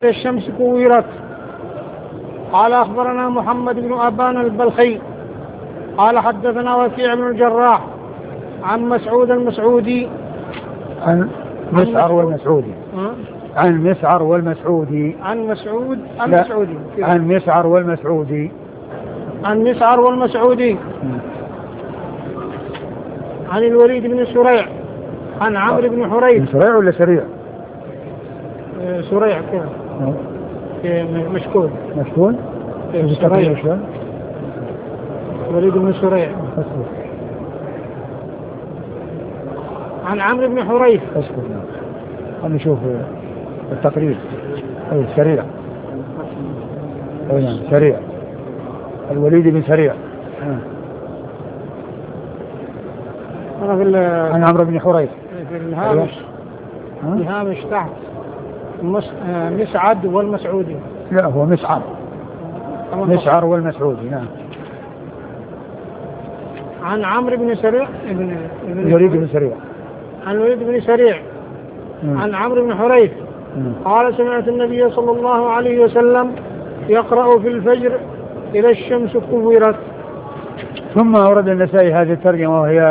الشمس كورت. قال أخبرنا محمد بن أبان البلخي قال حدثنا وكيع بن الجراح عن مسعود المسعودي عن مسعر والمسعودي عن مسعر والمسعودي عن مسعود المسعودي عن مسعر والمسعودي عن مسعر والمسعودي عن الوليد بن سريع عن عمرو بن حريث. سريع ولا سريع؟ سريع كذا مشكون سريع. الوليد بن سريع عن عمرو بن حريث. خلينا نشوف التقريب. سريع. سريع الوليد بن سريع عن عمرو بن حريث في الهامش تحت مسعد والمسعودي. لا هو مسعر والمسعودي. نعم. عن عمرو بن سريع الوليد بن سريع عن الوليد بن سريع عن عمرو بن حريث قال سمعت النبي صلى الله عليه وسلم يقرأ في الفجر إذا الشمس كورت. ثم أورد النسائي هذه الترجمة وهي